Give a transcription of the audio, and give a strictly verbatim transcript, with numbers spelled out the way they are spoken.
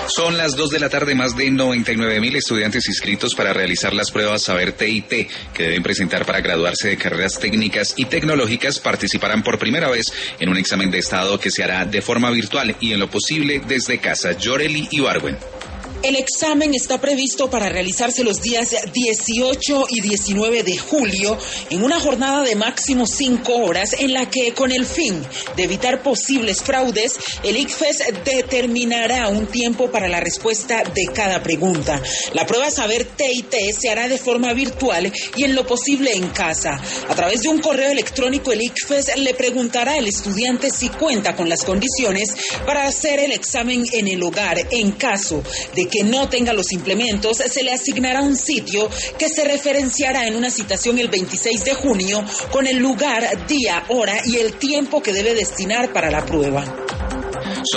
Son las dos de la tarde, más de noventa y nueve mil estudiantes inscritos para realizar las pruebas Saber T I T que deben presentar para graduarse de carreras técnicas y tecnológicas participarán por primera vez en un examen de estado que se hará de forma virtual y en lo posible desde casa. Yoreli Ibargüen. El examen está previsto para realizarse los días dieciocho y diecinueve de julio en una jornada de máximo cinco horas en la que, con el fin de evitar posibles fraudes, el ICFES determinará un tiempo para la respuesta de cada pregunta. La prueba Saber T I T se hará de forma virtual y en lo posible en casa. A través de un correo electrónico, el ICFES le preguntará al estudiante si cuenta con las condiciones para hacer el examen en el hogar. En caso de que que no tenga los implementos, se le asignará un sitio que se referenciará en una citación el veintiséis de junio con el lugar, día, hora y el tiempo que debe destinar para la prueba.